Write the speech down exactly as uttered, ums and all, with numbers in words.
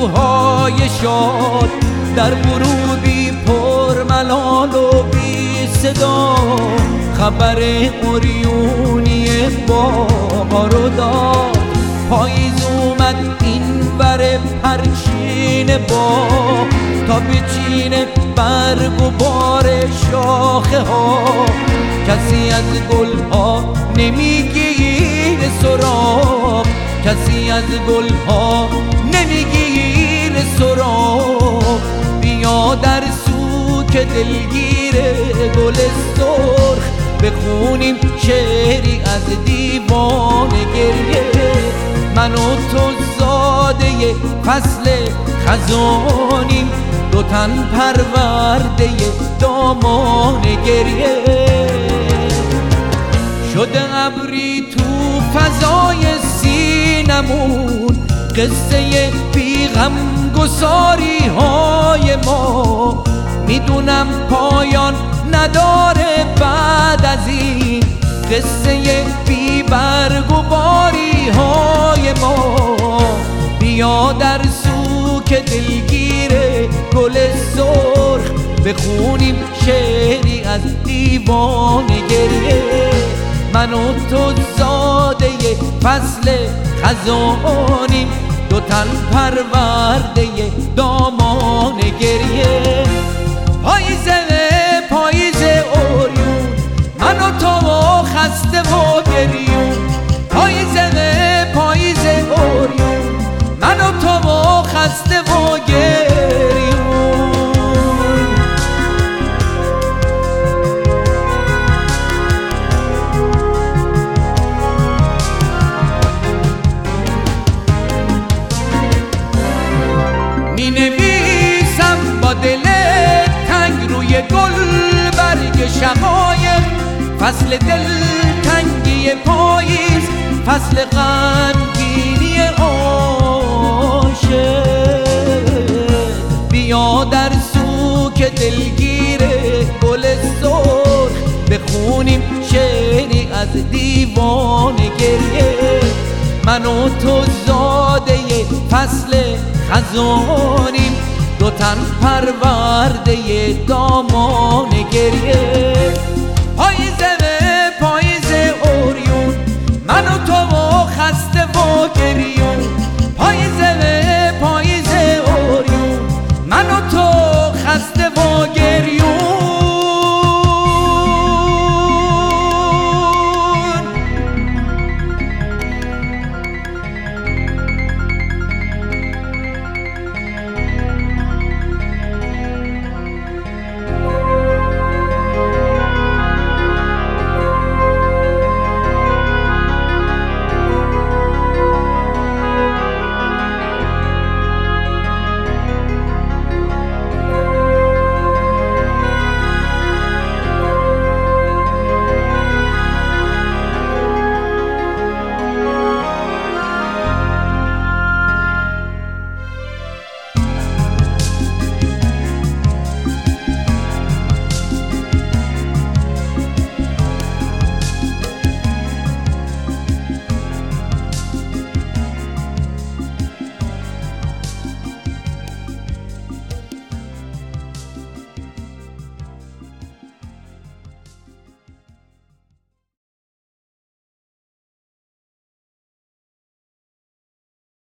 روحای شاد در غروبی پر ملال و بی صدا خبر اوریونی بهار رو داد. پاییز اومد این ور پرچین با تا بچینه برگ و بار شاخه ها. کسی از گل ها نمیگیره سراغ، کسی از گل ها نمیگیره سراغ. بیا در سوک دلگیره گل سرخ بخونیم شعری از دیوان گریه. من و تو زاده فصل خزانیم، دو تن پرورده دامان گریه. شده ابری تو فضای سینمون قصه بیغم گساری های ما. میدونم پایان نداره بعد از این قصه بی برگ و باری های ما. بیا در سوک دلگیره گل سرخ بخونیم شعری از دیوان گریه. من و تو زاده فصل خزانیم، دو تن پرورده دامان گریه. پاییزه پاییزه اوریون من و تو خسته و گریون. پاییزه پاییزه اوریون من و تو خسته و گریون. می نویسم با دل تنگ روی گل برگ شقایق، فصل دل تنگی پاییز، فصل غمگینی عاشق. بیا در سوک دلگیره گل سرخ بخونیم شعری از دیوان گریه. من و تو زاده فصل خزانیم، دو تن پرورده دامان گریه. پاییزه پاییزه اوریون من و تو خسته و گریون. پاییزه پاییزه اوریون من و تو خسته و